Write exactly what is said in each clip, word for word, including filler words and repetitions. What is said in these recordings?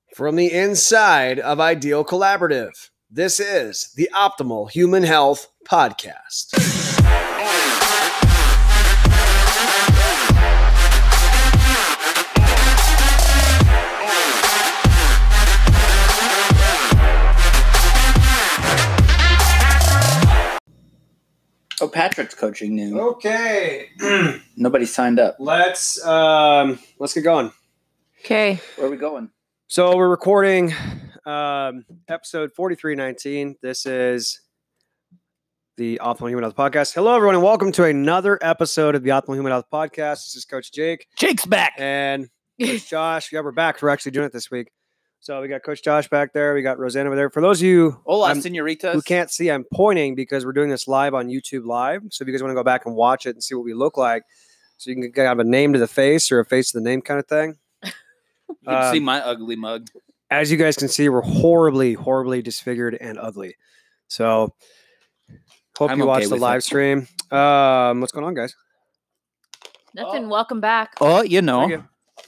From the inside of Ideal Collaborative, this is the Optimal Human Health Podcast. Oh, Patrick's coaching new. Okay. Nobody signed up. Let's um let's get going. Okay. Where are we going? So we're recording um episode forty-three nineteen. This is the Optimal Human Health Podcast. Hello everyone and welcome to another episode of the Optimal Human Health Podcast. This is Coach Jake. Jake's back. And Coach Josh. Yeah, we're back. We're actually doing it this week. So we got Coach Josh back there. We got Roseanne over there. For those of you Hola, I'm- senoritas. who can't see, I'm pointing because we're doing this live on YouTube Live. So if you guys want to go back and watch it and see what we look like, so you can get kind of a name to the face or a face to the name kind of thing. You can Um, see my ugly mug. As you guys can see, we're horribly, horribly disfigured and ugly. So hope I'm you okay watch the with live it. stream. Um, what's going on, guys? Nothing. Oh. Welcome back. Oh, you know. Thank you.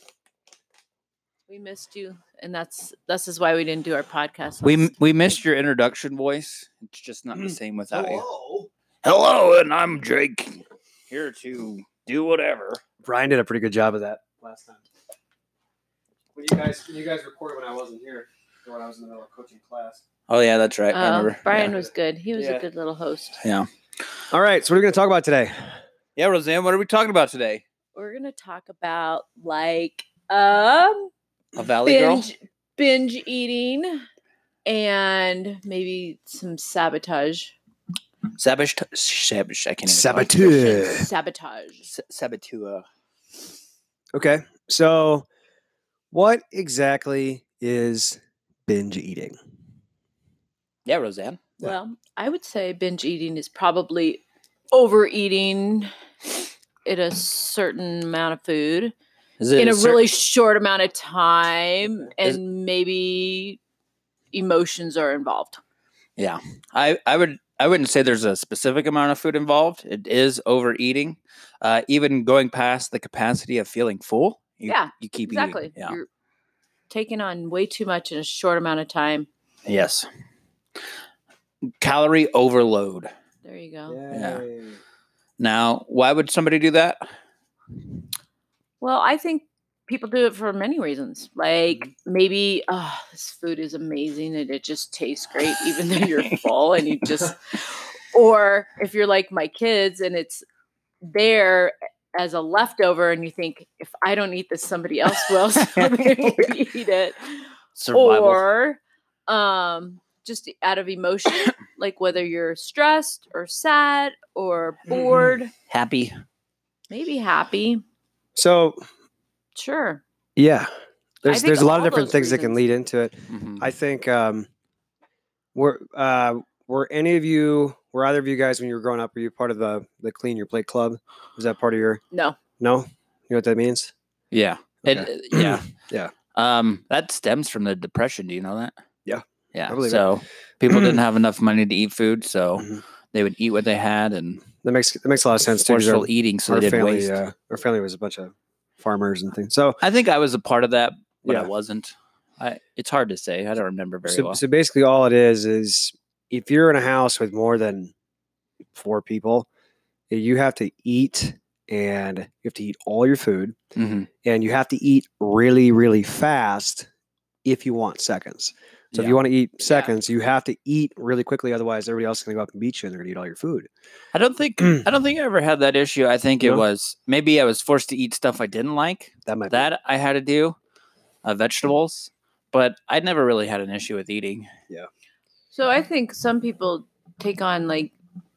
We missed you, and that's this is why we didn't do our podcast. We last- we missed your introduction voice. It's just not the same without you. Hello. Hello, and I'm Jake. Here to do whatever. Brian did a pretty good job of that last time. When you guys, when you guys recorded when I wasn't here, or when I was in the middle of coaching class. Oh yeah, that's right. I Oh, remember. Brian Yeah. was good. He was Yeah. a good little host. yeah. All right, so what are we going to talk about today? Yeah, Roseanne, what are we talking about today? We're gonna talk about like um A valley girl? binge binge eating and maybe some sabotage. Sabotage. Sabotage. I can't even Saboteur. Sabotage. S- Saboteur. Okay, so what exactly is binge eating? Yeah, Roseanne. Yeah. Well, I would say binge eating is probably overeating in a certain amount of food Is it in a cer- really short amount of time, and Is- maybe emotions are involved. Yeah, I, I would I wouldn't say there's a specific amount of food involved. It is overeating, uh, even going past the capacity of feeling full. You, Yeah, you keep Exactly. eating. Yeah. You're taking on way too much in a short amount of time. Yes. Calorie overload. There you go. Yeah. Now, why would somebody do that? Well, I think people do it for many reasons. Like maybe, oh, this food is amazing and it just tastes great, even though you're full and you just, or if you're like my kids and it's there as a leftover and you think, if I don't eat this, somebody else will, so they would eat it. Survival. Or um, just out of emotion, like whether you're stressed or sad or bored, Happy. maybe happy. So Sure. yeah, there's think there's a lot of all different those things that can reasons. lead into it. Mhm. I think um, were uh, were any of you were either of you guys when you were growing up? Were you part of the the Clean Your Plate Club? Was that part of your? No. No, you know what that means? Yeah. Okay. It, yeah. Yeah. Um, that stems from the depression. Do you know that? Yeah. Yeah. I believe it. So people didn't have enough money to eat food, so Mhm. they would eat what they had and That makes that makes a lot of sense too. 'cause forceful Our, eating, so our they didn't family, waste. uh, our family was a bunch of farmers and things. So I think I was a part of that, but I Yeah. wasn't. I, it's hard to say. I don't remember very so, well. so basically, all it is is if you're in a house with more than four people, you have to eat and you have to eat all your food. Mhm. And you have to eat really, really fast if you want seconds. So if Yeah. you want to eat seconds, you have to eat really quickly. Otherwise, everybody else is going to go up and beat you, and they're going to eat all your food. I don't think I don't think I ever had that issue. I think it No? was maybe I was forced to eat stuff I didn't like. That might That I had to do, uh, vegetables, but I never really had an issue with eating. So I think some people take on like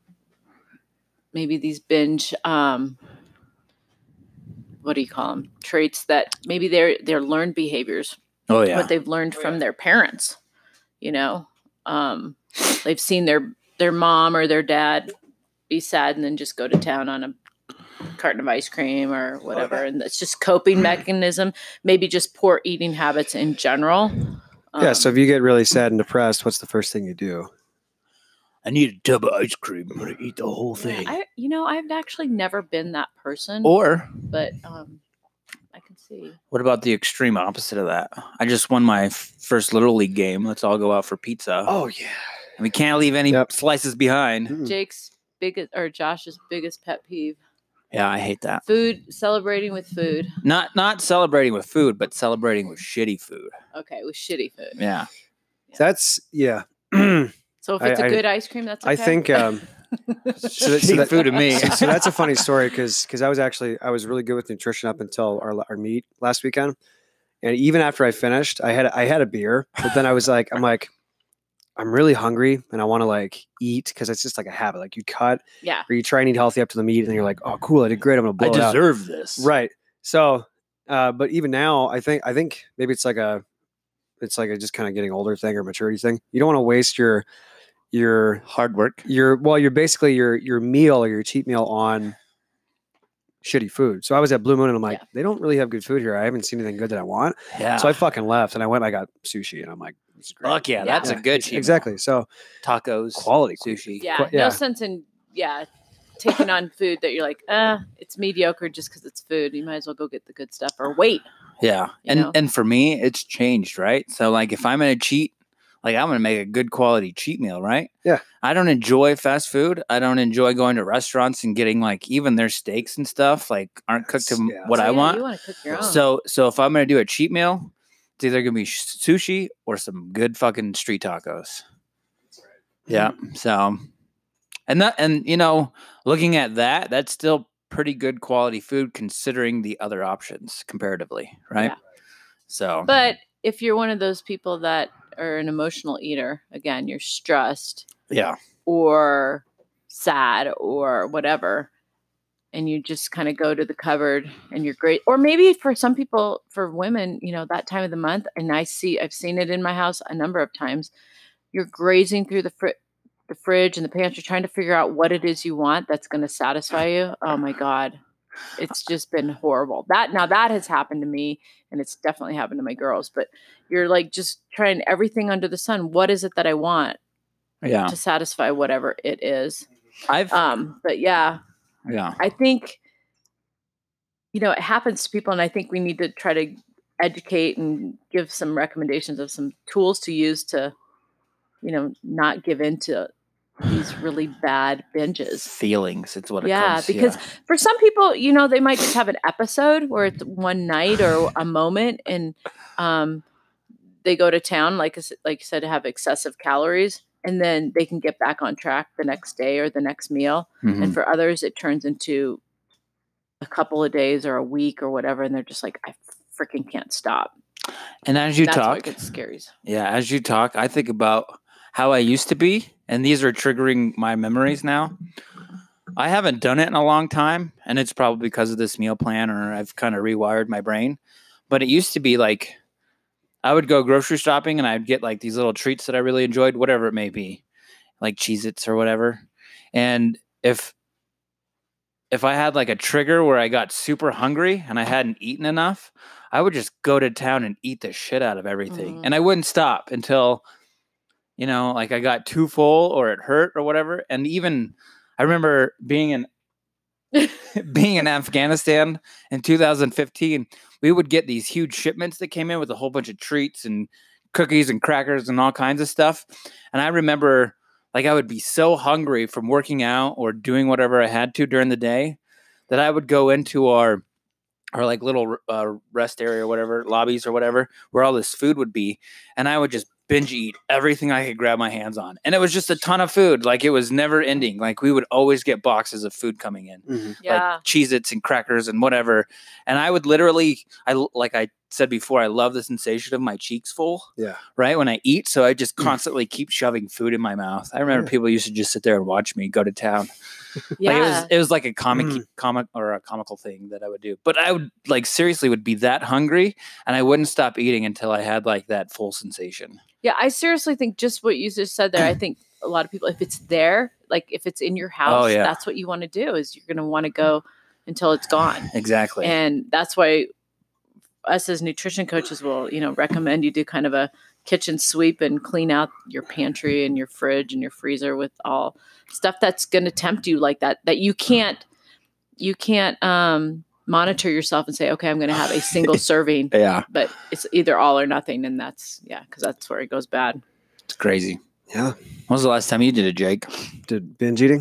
maybe these binge um what do you call them? Traits that maybe they're they're learned behaviors, Oh yeah, what they've learned Oh, from yeah. their parents. You know, um, they've seen their their mom or their dad be sad and then just go to town on a carton of ice cream or whatever, and it's just coping mechanism. Maybe just poor eating habits in general. yeah. Um, So if you get really sad and depressed, what's the first thing you do? I need a tub of ice cream. I'm gonna eat the whole yeah, thing. I, you know, I've actually never been that person, Or but um, I can see see. What about the extreme opposite of that? I just won my f- first Little League game. Let's all go out for pizza. Oh yeah. And we can't leave any Yep. slices behind. Mm. Jake's biggest or Josh's biggest pet peeve. Yeah, I hate that. Food, celebrating with food. Not not celebrating with food, but celebrating with shitty food. Okay, with shitty food. Yeah. That's yeah. So if it's I- a I- good ice cream, that's okay. I think um, so, that, so, Shitty that, food to me. so, so that's a funny story because because I was actually I was really good with nutrition up until our our meet last weekend, and even after I finished, I had I had a beer, but then I was like I'm like I'm really hungry and I want to like eat because it's just like a habit. Like you cut yeah. or you try and eat healthy up to the meet, and then you're like, oh cool, I did great, I'm gonna blow I it out. deserve this. Right. So, uh, but even now, I think I think maybe it's like a, it's like a just kind of getting older thing or maturity thing. You don't want to waste your your Hard work. your well, you're basically your your meal or your cheat meal on shitty food. So I was at Blue Moon and I'm like, Yeah. they don't really have good food here. I haven't seen anything good that I want. Yeah. So I fucking left and I went. And I got sushi and I'm like, this is great. Fuck yeah, that's Yeah, a good cheat meal. exactly. So Tacos, quality sushi. Yeah, Qu- yeah. no sense in yeah taking on food that you're like, uh, it's mediocre just because it's food. You might as well go get the good stuff or wait. Yeah. You And know? and for me, it's changed, right? So like if I'm gonna cheat, like I'm gonna make a good quality cheat meal, right? Yeah. I don't enjoy fast food. I don't enjoy going to restaurants and getting like even their steaks and stuff like aren't cooked to Yeah. what So, I yeah, want. You want to cook your own. So so if I'm gonna do a cheat meal, it's either gonna be sh- sushi or some good fucking street tacos. Yeah. So and that and you know, looking at that, that's still pretty good quality food considering the other options comparatively, right? Yeah. So But if you're one of those people that are an emotional eater, again, you're stressed yeah. or sad or whatever, and you just kind of go to the cupboard and you're great. Or maybe for some people, for women, you know, that time of the month, and I see, I've seen it in my house a number of times, you're grazing through the fr- the fridge and the pantry trying to figure out what it is you want that's going to satisfy you. Oh my God. It's just been horrible. That now that has happened to me, and it's definitely happened to my girls, but you're like just trying everything under the sun. What is it that I want Yeah. to satisfy whatever it is? I've Um, but yeah, yeah. I think, you know, it happens to people, and I think we need to try to educate and give some recommendations of some tools to use to, you know, not give into these really bad binges. Feelings. It's what it Yeah, comes. because for some people, you know, they might just have an episode where it's one night or a moment, and um, they go to town, like I s- like you said, have excessive calories, and then they can get back on track the next day or the next meal. yeah. Mhm. And for others, it turns into a couple of days or a week or whatever, and they're just like, I freaking can't stop. And as you That's why talk, it gets scary. yeah, as you talk, I think about how I used to be, and these are triggering my memories now. I haven't done it in a long time, and it's probably because of this meal plan, or I've kind of rewired my brain. But it used to be like I would go grocery shopping and I'd get like these little treats that I really enjoyed, whatever it may be, like Cheez-Its or whatever. And if if I had like a trigger where I got super hungry and I hadn't eaten enough, I would just go to town and eat the shit out of everything. Mhm. And I wouldn't stop until, you know, like I got too full or it hurt or whatever. And even I remember being in being in Afghanistan in two thousand fifteen, we would get these huge shipments that came in with a whole bunch of treats and cookies and crackers and all kinds of stuff. And I remember like I would be so hungry from working out or doing whatever I had to during the day that I would go into our our like little uh, rest area or whatever, lobbies or whatever, where all this food would be. And I would just binge eat everything I could grab my hands on. And it was just a ton of food. Like it was never ending. Like we would always get boxes of food coming in, Mhm. Yeah. like Cheez-Its and crackers and whatever. And I would literally, I like I said before, I love the sensation of my cheeks full, Yeah. right? When I eat. So I just Mm. constantly keep shoving food in my mouth. I remember Yeah. people used to just sit there and watch me go to town. Yeah. Like it was, it was like a comic, Mm. comic or a comical thing that I would do. But I would like seriously would be that hungry, and I wouldn't stop eating until I had like that full sensation. Yeah, I seriously think just what you just said there. I think a lot of people, if it's there, like if it's in your house, Oh, yeah. that's what you want to do. Is you're going to want to go until it's gone, Exactly. and that's why us as nutrition coaches will, you know, recommend you do kind of a kitchen sweep and clean out your pantry and your fridge and your freezer with all stuff that's going to tempt you like that. That you can't, you can't um, monitor yourself and say, okay, I'm going to have a single serving, Yeah, but it's either all or nothing. And that's, yeah, because that's where it goes bad. it's crazy. Yeah. When was the last time you did it, Jake? Did binge eating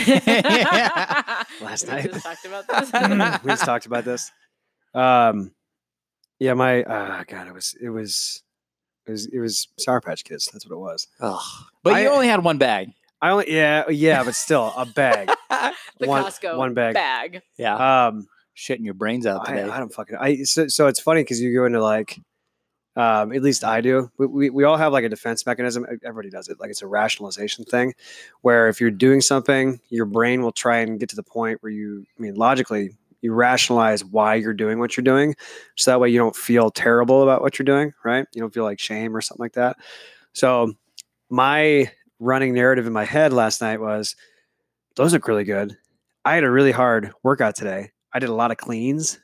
yeah. last We night. just talked about this. We just talked about this. Um, yeah, my uh, God, it was it was it was it was Sour Patch Kids. That's what it was. Ugh. But you I- only had one bag. I only yeah yeah, but still a bag. the one, Costco one bag. bag. Yeah, Um, shitting your brains out I, today. I don't fucking. I so, so it's funny because you go into like, um, at least I do. We, we we all have like a defense mechanism. Everybody does it. Like it's a rationalization thing, where if you're doing something, your brain will try and get to the point where you, I mean, logically, you rationalize why you're doing what you're doing, so that way you don't feel terrible about what you're doing, right? You don't feel like shame or something like that. So my running narrative in my head last night was, those look really good. I had a really hard workout today. I did a lot of cleans.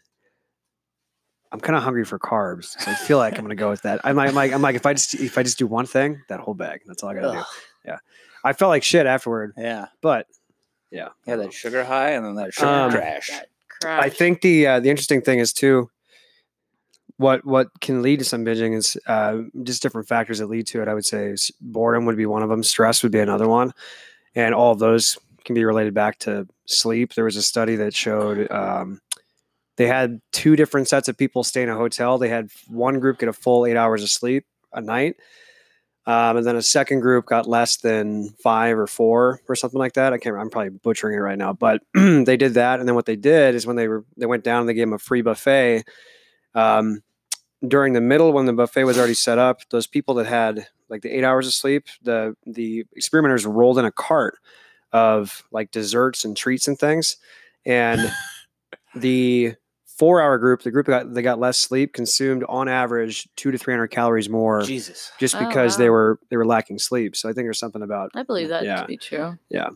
I'm kind of hungry for carbs, so I feel like I'm going to go with that. I'm like, I'm like, I'm like, if I just if I just do one thing, that whole bag, that's all I got to do. Ugh. Yeah, I felt like shit afterward, Yeah, but yeah, yeah, that sugar high and then that sugar Um, crash. That crash. I think the uh, the interesting thing is too, what what can lead to some binging is uh, just different factors that lead to it. I would say s- boredom would be one of them. Stress would be another one, and all of those can be related back to sleep. There was a study that showed um, they had two different sets of people stay in a hotel. They had one group get a full eight hours of sleep a night, um, and then a second group got less than five or four or something like that. I can't. I'm probably butchering it right now, but they did that. And then what they did is when they were they went down and they gave them a free buffet. Um, during the middle, when the buffet was already set up, those people that had like the eight hours of sleep, the the experimenters rolled in a cart of like desserts and treats and things, and the four hour group, the group that got, they got less sleep, consumed on average two to three hundred calories more, Jesus. just Oh, because they wow. were they were lacking sleep. So I think there's something about I believe that Yeah. to be true. yeah.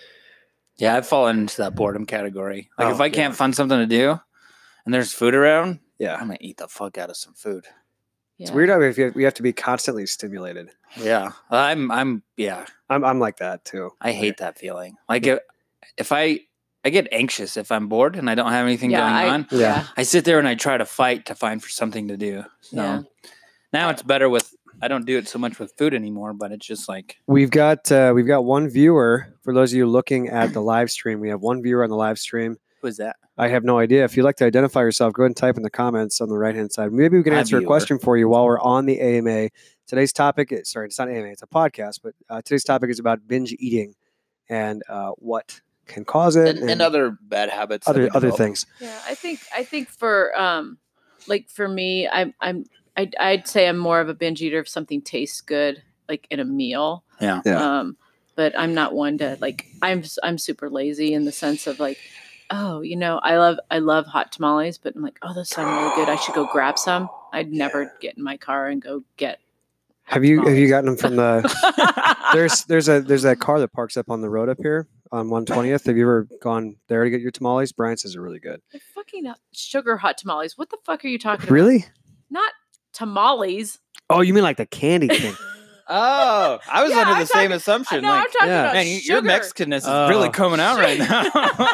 Yeah, I've fallen into that boredom category. Like Oh, if I yeah. can't find something to do and there's food around, Yeah. I'm gonna eat the fuck out of some food. Yeah. It's weird how we have, we have to be constantly stimulated. Yeah, I'm. I'm. Yeah, I'm I'm like that too. I hate that feeling. Like if, if I I get anxious if I'm bored and I don't have anything Yeah, going I, on. Yeah. I sit there and I try to fight to find for something to do. So Yeah. now it's better with. I don't do it so much with food anymore, but it's just like We've got uh, we've got one viewer. For those of you looking at the live stream, we have one viewer on the live stream. who is that? I have no idea. If you'd like to identify yourself, go ahead and type in the comments on the right hand side. Maybe we can Hi, answer a viewer. question for you while we're on the A M A. Today's topic is sorry, it's not A M A, it's a podcast, but uh, today's topic is about binge eating and uh, what can cause it And, and other bad habits. that other we other develop. things. Yeah, I think I think for um like for me, I'm I'm I'd, I'd say I'm more of a binge eater if something tastes good, like in a meal. Yeah. Yeah. Um, but I'm not one to like I'm I'm super lazy in the sense of like, oh, you know, I love I love hot tamales, but I'm like, oh, those sound really good. I should go grab some. I'd never get in my car and go get. Have you have you tamales. gotten them from the there's there's a there's that car that parks up on the road up here on one twentieth. Have you ever gone there to get your tamales? Brian says they're really good. They're fucking sugar hot tamales. What the fuck are you talking about? Really? Not tamales. Oh, you mean like the candy thing? Oh, I was Yeah, under the I'm same talking- assumption. No, like, I'm talking yeah. about man, you, sugar. your Mexicanness is Oh. really coming out right now.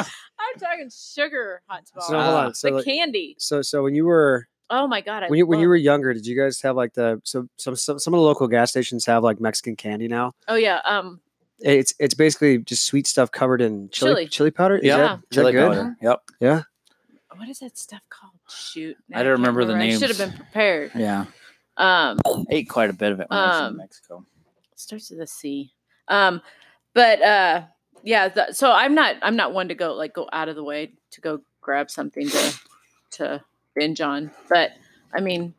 I'm talking sugar hot tamales. So hold on. So the like, candy. so so when you were Oh my god! I when you when you love- were younger, did you guys have like the so some some some of the local gas stations have like Mexican candy now? Oh yeah. Um. It's it's basically just sweet stuff covered in chili Chili. chili powder. Is Yeah. that, is that Chili good? powder. Yep. Yeah. What is that stuff called? Shoot. I don't remember the I should have names. been prepared. Yeah. Um. I ate quite a bit of it when I was in Um, Mexico. Starts with a C. Um. But uh. Yeah. th- so I'm not. I'm not one to go like go out of the way to go grab something to to binge on. But I mean,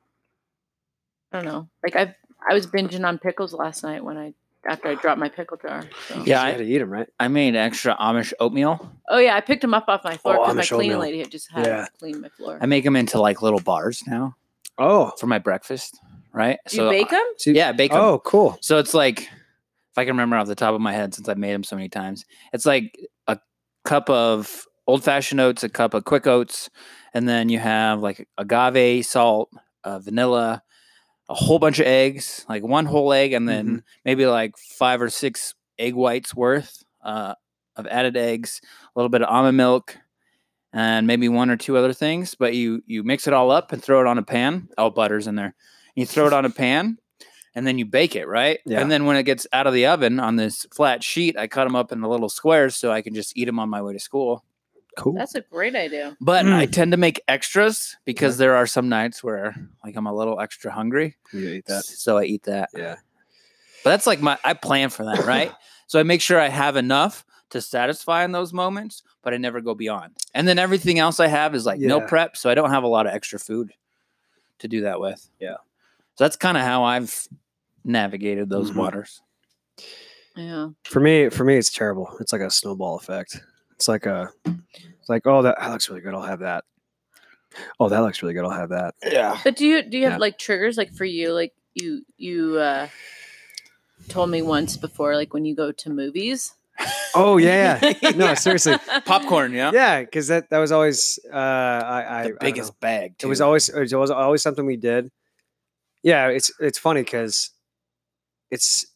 I don't know. Like I I was binging on pickles last night when I after I dropped my pickle jar. So. Yeah, you I- had to eat them, right? I made extra Amish oatmeal. Oh yeah, I picked them up off my floor Oh, because my Amish cleaning oatmeal. lady had just had Yeah. cleaned my floor. I make them into like little bars now Oh, for my breakfast, right? Do you bake them? so- Yeah, bake 'em. Oh, cool. So it's like, if I can remember off the top of my head, since I've made them so many times, it's like a cup of old fashioned oats, a cup of quick oats, and then you have like agave, salt, uh, vanilla, a whole bunch of eggs, like one whole egg, and then Mm-hmm. maybe like five or six egg whites worth uh, of added eggs, a little bit of almond milk, and maybe one or two other things. But you you mix it all up and throw it on a pan. Oh, butter's in there. You throw it on a pan, and then you bake it, right? Yeah. And then when it gets out of the oven on this flat sheet, I cut them up into little squares so I can just eat them on my way to school. Cool. That's a great idea. But Mm. I tend to make extras because there are some nights where like I'm a little extra hungry. You eat that. So I eat that. Yeah. But that's like my, I plan for that, right? So I make sure I have enough to satisfy in those moments, but I never go beyond. And then everything else I have is like meal Yeah. prep. So I don't have a lot of extra food to do that with. Yeah. So that's kind of how I've navigated those Mhm. waters. Yeah. For me, for me, it's terrible. It's like a snowball effect. It's like a, it's like, oh, that, that looks really good. I'll have that. Oh, that looks really good. I'll have that. Yeah. But do you do you have Yeah. like triggers like for you like you you uh told me once before like when you go to movies? Oh yeah, yeah. No, seriously. Popcorn, yeah? Yeah, because that that was always uh, I, I The I don't biggest know. bag, too. It was always it was always something we did. Yeah, it's it's funny because it's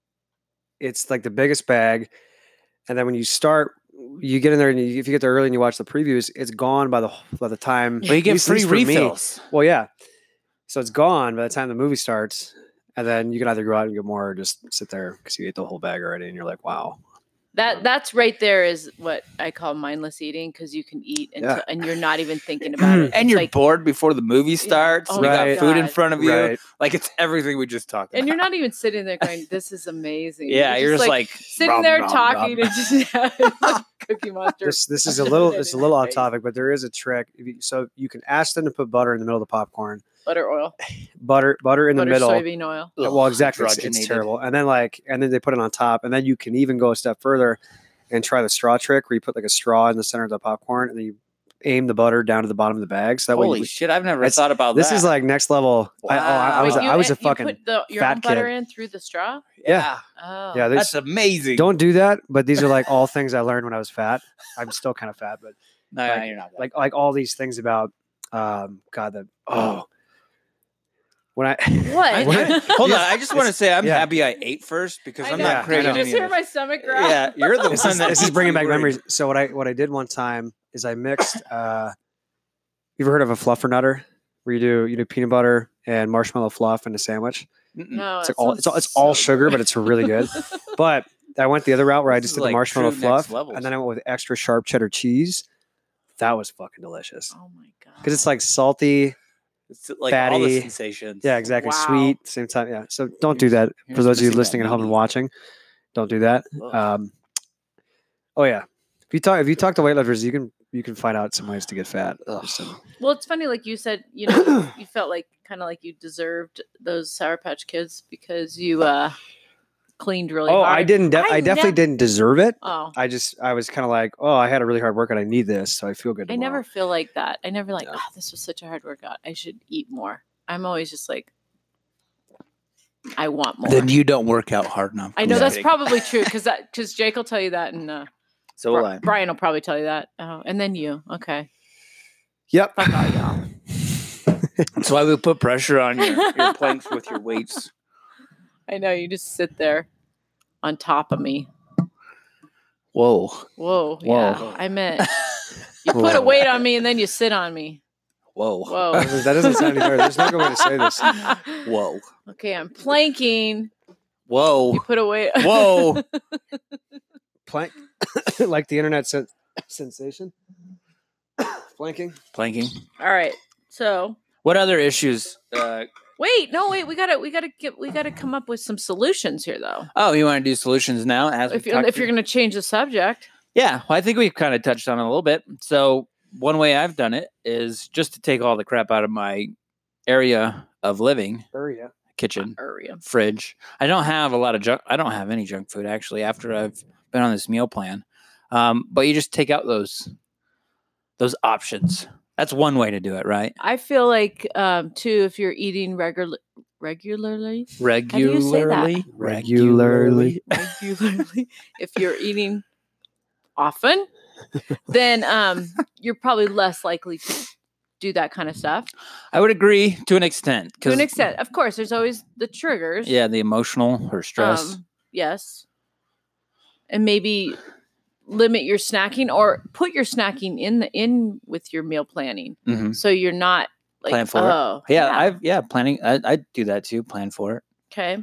it's like the biggest bag, and then when you start, you get in there and you, if you get there early and you watch the previews, it's gone by the by the time. Well, you at get least- at free least for me. refills. Well, yeah, so it's gone by the time the movie starts, and then you can either go out and get more or just sit there because you ate the whole bag already, and you're like, wow. That that's right there is what I call mindless eating because you can eat until, Yeah. and you're not even thinking about it. And It's you're like, bored before the movie starts. Oh you my got food in God. front of you. Right. Like it's everything we just talked about. and you're not even sitting there going, "This is amazing." Yeah, you're just like, sitting rum, there rum, talking rum. and just yeah, Cookie Monster. This this is a little it's a little off Right. topic, but there is a trick. If you, so you can ask them to put butter in the middle of the popcorn, Butter oil, butter butter in butter the middle. soybean oil. Uh, Well, exactly, it's, it's hydrogenated. terrible. And then like and then they put it on top, and then you can even go a step further and try the straw trick where you put like a straw in the center of the popcorn, and then you aim the butter down to the bottom of the bag. So that Holy way, you, shit! I've never It's- thot about this that. is like next level. I, oh, I, I Wow. was Wait, a, you, I was a you fucking put the, your fat own butter kid. in through the straw. yeah. Oh, yeah. There's That's amazing. don't do that. But these are like all things I learned when I was fat. I'm still kind of fat, but no, like- you're not. That. like like all these things about um God the oh when I What? when I- Hold on, Yes, I just want to it's- say I'm yeah. happy I ate first because I I'm know. not Yeah, I craving know. Did you just any hear of my this. stomach growl? Yeah, you're the this one is, that this is bringing back worried. memories. So what I what I did one time is I mixed. uh You ever heard of a fluffer nutter? Where you do you do peanut butter and marshmallow fluff in a sandwich. Mm-mm. No, It's that like all sounds it's all, it's all so sugar, good. but it's really good. But I went the other route where I This just is did like the marshmallow true next fluff, levels. and then I went with extra sharp cheddar cheese. That was fucking delicious Oh my god! because it's like salty. It's like all the fatty. sensations. Yeah, exactly. Wow. Sweet, same time. Yeah. So don't do Here's- that. here's For those of you missing that listening at home and meaty. watching, don't do that. Ugh. Um, oh yeah. If you talk if you talk to weightlifters, you can you can find out some ways to get fat. Ugh. Just, um, Well, it's funny, like you said, you know, you felt like kind of like you deserved those Sour Patch Kids because you uh cleaned really oh, hard. I didn't. De- I, I definitely nev- didn't deserve it. Oh, I just I was kind of like, oh, I had a really hard workout. I need this, so I feel good. I Tomorrow. never feel like that. I never like, Yeah. oh, this was such a hard workout. I should eat more. I'm always just like, I want more. Then you don't work out hard enough. I know Yeah. that's probably true because that because Jake will tell you that, and uh, so will Bri- I. Brian will probably tell you that. Oh, and then you. Okay, Yep. fuck all y'all. That's why we put pressure on your, your planks with your weights. I know you just sit there on top of me. Whoa. Whoa, Whoa. yeah. I meant you put a Whoa. weight on me and then you sit on me. Whoa. Whoa. that doesn't, that doesn't sound any better. There's no good way to say this. Whoa. Okay, I'm planking. Whoa. You put a weight. Whoa. Plank, like the internet sen- sensation. Flanking. Planking. All right. So What other issues? Uh, wait, no, wait. We gotta, we gotta get, we gotta come up with some solutions here, though. oh, you want to do solutions now? As If we you talked if you're through? gonna change the subject, Yeah, well, I think we've kind of touched on it a little bit. So one way I've done it is just to take all the crap out of my area of living, Hurry up. kitchen, area. fridge. I don't have a lot of junk. I don't have any junk food actually after I've been on this meal plan. Um, but you just take out those those options. That's one way to do it, right? I feel like um too if you're eating regular regularly Regularly, you say that? Regularly. regularly if you're eating often, then um you're probably less likely to do that kind of stuff. I would agree to an extent. To an 'cause- extent, of course, there's always the triggers. Yeah, the emotional or stress. Um, yes. And maybe limit your snacking or put your snacking in the in with your meal planning, Mhm. so you're not like Plan for it. oh Yeah, I've yeah planning. I I do that too. Plan for it. okay.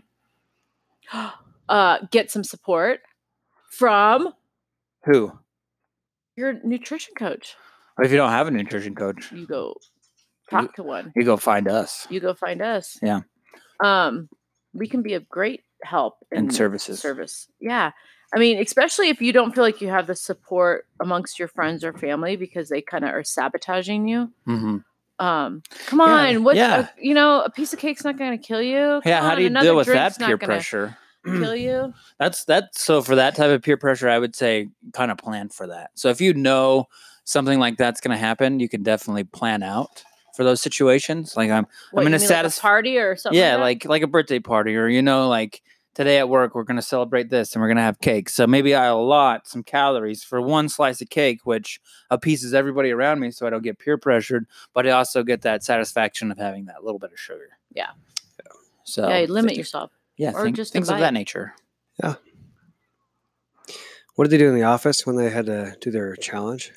Uh, get some support from Who? your nutrition coach. Or if you don't have a nutrition coach, You go talk to one. you go find us You go find us. Yeah. Um, we can be of great help and in services. service. Yeah. I mean, especially if you don't feel like you have the support amongst your friends or family because they kind of are sabotaging you. Mm-hmm. Um, come Yeah, on, what yeah. a, you know, a piece of cake's not going to kill you. Yeah, Come how on, do you another deal with that drink's not peer gonna pressure? Kill you. That's that's so for that type of peer pressure, I would say kind of plan for that. So if you know something like that's going to happen, you can definitely plan out for those situations. Like I'm, What, I'm you in a mean, status like a party or something. yeah, like, like like a birthday party, or you know, like today at work we're going to celebrate this and we're going to have cake. So maybe I allot some calories for one slice of cake, which appeases everybody around me, so I don't get peer pressured, but I also get that satisfaction of having that little bit of sugar. Yeah. So yeah, you limit yourself. Yeah, or think, just a things of bite. that nature. Yeah. What did they do in the office when they had to do their challenge?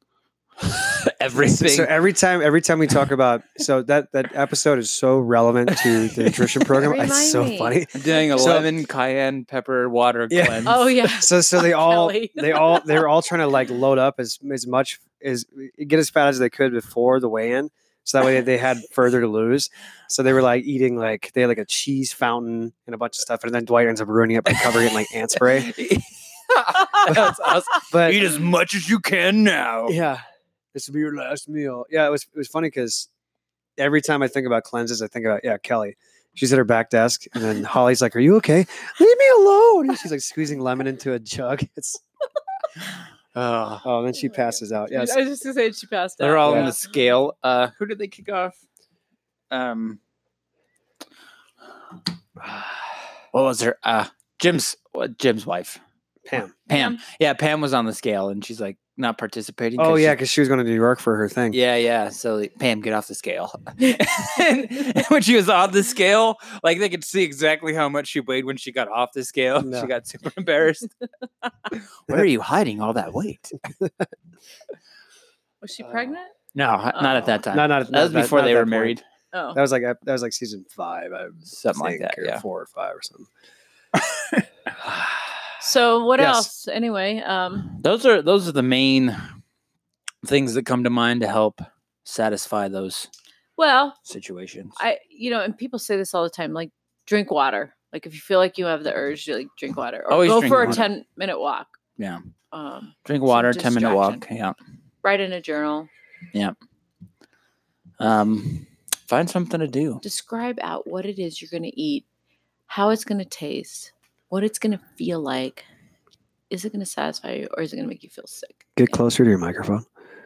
Everything. So every time, every time we talk about, so that that episode is so relevant to the nutrition program. It's Remind so me. funny. I'm doing a So- lemon cayenne pepper water Yeah. cleanse. Oh yeah. So so they all Kelly. they all they were all trying to like load up as as much as get as fat as they could before the weigh-in. So that way they had further to lose. So they were like eating like they had like a cheese fountain and a bunch of stuff, and then Dwight ends up ruining it by covering it in like ant spray. That's awesome. But Eat as much as you can now. yeah, this will be your last meal. Yeah, it was it was funny because every time I think about cleanses, I think about yeah Kelly. She's at her back desk, and then Holly's like, "Are you okay? Leave me alone." And she's like squeezing lemon into a jug. It's Oh, oh, and then she passes out. Yes, I was just gonna say she passed out. they're all Yeah. on the scale. Uh, who did they kick off? Um, what was her? Uh, Jim's what? Jim's wife, Pam. Pam. Yeah, Pam was on the scale, and she's like not participating. Oh yeah, she- because she was going to New York for her thing. Yeah, yeah. So like, Pam, get off the scale. And when she was on the scale, like they could see exactly how much she weighed when she got off the scale. No. She got super embarrassed. Where are you hiding all that weight? Was she pregnant? No, not at that time. No, not, that was not- before not they at were that point. married. Oh. That was like that was like season five, I Something like think, that, or yeah. four or five or something. So what Yes. else? Anyway, um, Those are those are the main things that come to mind to help satisfy those well, situations. I you know, and people say this all the time, like drink water. Like if you feel like you have the urge to like drink water, or Always go drink for water. a ten minute walk. Yeah. Um, Drink some water, ten minute walk. distraction. Yeah. Write in a journal. Um, find something to do. Describe out what it is you're going to eat, how it's going to taste, what it's going to feel like. Is it going to satisfy you, or is it going to make you feel sick? Get closer to your microphone.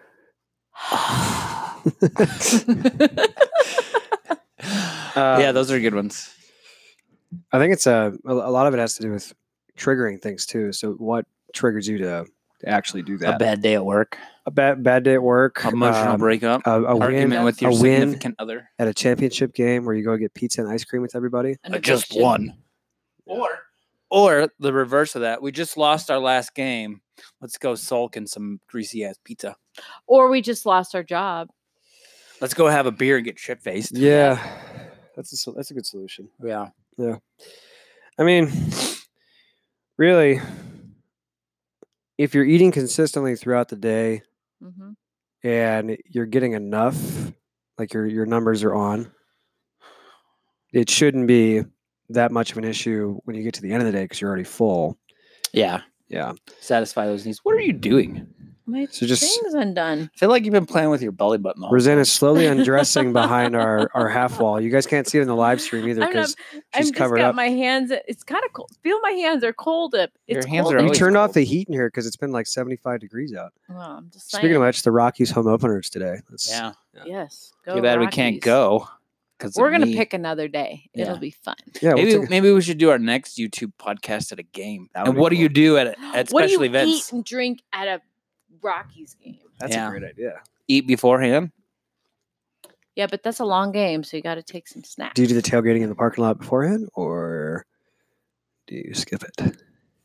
Uh, yeah, those are good ones. I think it's a a a lot of it has to do with triggering things too. So what triggers you to, to actually do that? A bad day at work, A bad bad day at work, emotional um, breakup, a, a argument win, with your a win significant other. at a championship game where you go get pizza and ice cream with everybody. An I just eviction. won. Or or the reverse of that. We just lost our last game. Let's go sulk in some greasy ass pizza. Or we just lost our job. Let's go have a beer and get shit faced. Yeah, that's a, sol- that's a good solution. Yeah. I mean, really, if you're eating consistently throughout the day hmm and you're getting enough, like your your numbers are on, it shouldn't be that much of an issue when you get to the end of the day because you're already full. Yeah. Yeah. Satisfy those needs. What are you doing? My So just- thing's undone. I feel like you've been playing with your belly button the whole Rosanna time. is slowly undressing behind our, our half wall. You guys can't see it in the live stream either I'm not, because I'm she's just covered got up. my hands. It's kind of cold. Feel my hands are cold. Up. Your It's hands cold. are you always turned off cold. the heat in here because it's been like seventy-five degrees out. Well, I'm just saying. Speaking of which, the Rockies home openers today. That's, Yeah. yes. Go Too bad we can't Rockies. go. Because We're gonna pick another day. Yeah. It'll be fun. Yeah, we'll Maybe take a- maybe we should do our next YouTube podcast at a game. That would And be what do cool. you do at at what do special you events? eat and drink at a Rockies game? that's Yeah. a great idea. Eat beforehand. Yeah, but that's a long game, so you got to take some snacks. Do you do the tailgating in the parking lot beforehand or do you skip it?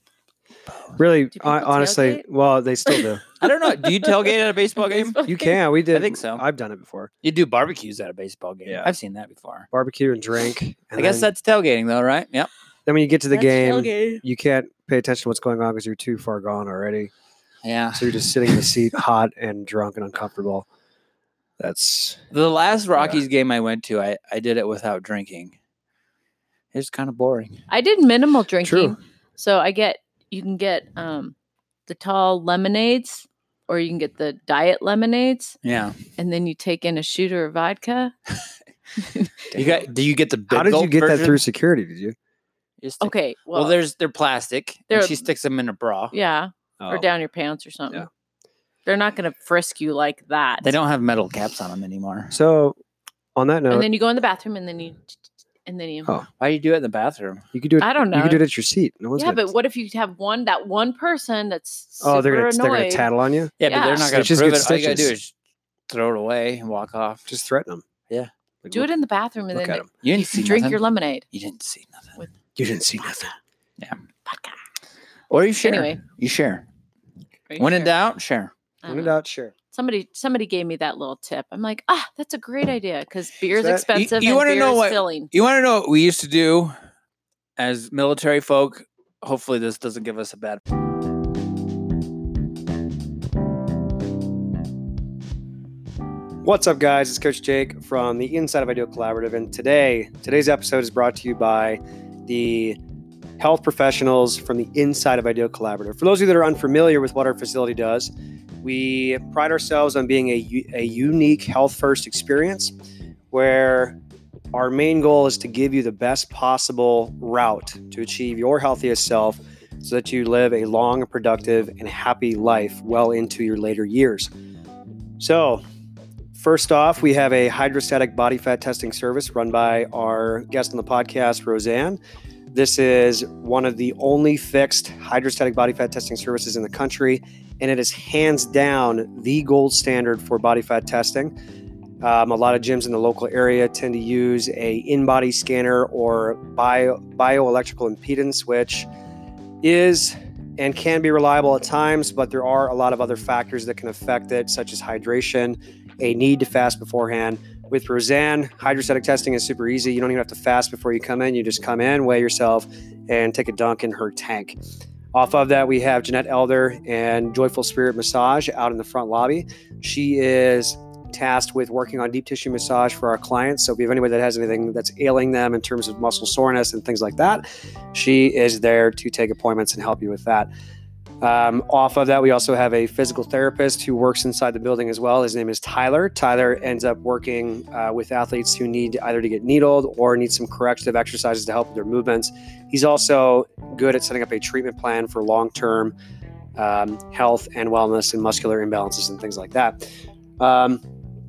Really, Do people hon- honestly, tailgate? well, they still do. I don't know. Do you tailgate at a baseball game? Baseball You game? can. We did. I think so. I've done it before. You do barbecues at a baseball game. Yeah. I've seen that before. Barbecue and drink. And I guess then, that's tailgating, though, right? Yep. then when you get to the That's game, tailgate. you can't pay attention to what's going on because you're too far gone already. Yeah. So you're just sitting in the seat, hot and drunk and uncomfortable. That's The last Rockies game I went to, I, I did it without drinking. It was kind of boring. I did minimal drinking. True. So I get you can get um the tall lemonades or you can get the diet lemonades Yeah. and then you take in a shooter of vodka. You got? Do you get the big how did you gulp get that version? through security? Did you? You stick- Okay, well, Well, there's they're plastic. and They're- she sticks them in a bra. yeah, or Oh. down your pants or something. Yeah. They're not going to frisk you like that. They don't have metal caps on them anymore. So, on that note, And then you go in the bathroom and then you and then you Oh. Why do you do it in the bathroom? you could do it. I don't You know. could do it at your seat. No one's Yeah, gonna, but what if you have one that one person that's oh, they're super gonna they're gonna annoyed? tattle on you. Yeah, but Yeah. they're not going to Stitches prove get it. All you got to do stitches. is throw it away and walk off. Just threaten them. Yeah. Like, Do look, it in the bathroom and look then at them. You didn't see drink nothing. your lemonade. You didn't see nothing. With- You didn't see nothing. Vodka. Or you share. Anyway. You share. Are you When in sure? doubt, share. I When don't in know. doubt, sure. Somebody somebody gave me that little tip. I'm like, ah, that's a great idea because beer's that- expensive you and wanna beer know is what- filling. You want to know what we used to do as military folk? Hopefully, this doesn't give us a bad. What's up, guys? It's Coach Jake from the Inside of Ideal Collaborative, and today, today's episode is brought to you by the health professionals from the Inside of Ideal Collaborative. For those of you that are unfamiliar with what our facility does, we pride ourselves on being a, u- a unique health-first experience where our main goal is to give you the best possible route to achieve your healthiest self so that you live a long, productive, and happy life well into your later years. So, first off, we have a hydrostatic body fat testing service run by our guest on the podcast, Roseanne. This is one of the only fixed hydrostatic body fat testing services in the country, and it is hands down the gold standard for body fat testing. Um, a lot of gyms in the local area tend to use a in-body scanner or bio, bioelectrical impedance, which is and can be reliable at times, but there are a lot of other factors that can affect it, such as hydration, a need to fast beforehand. With Roseanne, hydrostatic testing is super easy. You don't even have to fast before you come in. You just come in, weigh yourself, and take a dunk in her tank. Off of that, we have Jeanette Elder and Joyful Spirit Massage out in the front lobby. She is tasked with working on deep tissue massage for our clients. So if you have anybody that has anything that's ailing them in terms of muscle soreness and things like that, she is there to take appointments and help you with that. Um, off of that, we also have a physical therapist who works inside the building as well. His name is Tyler. Tyler ends up working uh, with athletes who need either to get needled or need some corrective exercises to help with their movements. He's also good at setting up a treatment plan for long-term um, health and wellness and muscular imbalances and things like that. Um,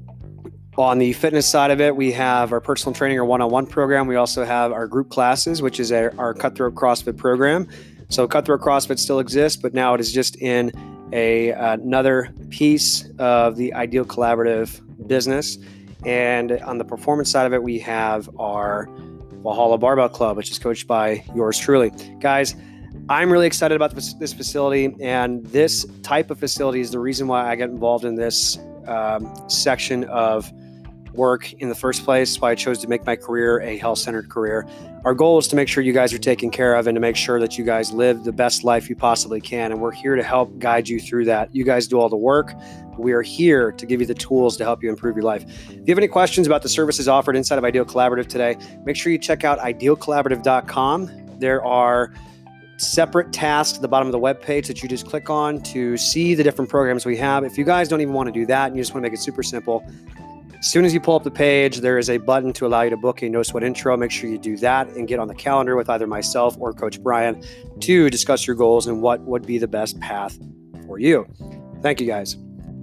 On the fitness side of it, we have our personal training or one-on-one program. We also have our group classes, which is our, our Cutthroat CrossFit program. So Cutthroat CrossFit still exists, but now it is just in a another piece of the Ideal Collaborative business. And on the performance side of it, we have our Valhalla Barbell Club, which is coached by yours truly. Guys, I'm really excited about this, this facility, and this type of facility is the reason why I got involved in this um, section of work in the first place, why I chose to make my career a health-centered career. Our goal is to make sure you guys are taken care of and to make sure that you guys live the best life you possibly can. And we're here to help guide you through that. You guys do all the work. We are here to give you the tools to help you improve your life. If you have any questions about the services offered inside of Ideal Collaborative today, make sure you check out ideal collaborative dot com. There are separate tasks at the bottom of the webpage that you just click on to see the different programs we have. If you guys don't even want to do that and you just want to make it super simple, as soon as you pull up the page, there is a button to allow you to book a No Sweat intro. Make sure you do that and get on the calendar with either myself or Coach Brian to discuss your goals and what would be the best path for you. Thank you, guys.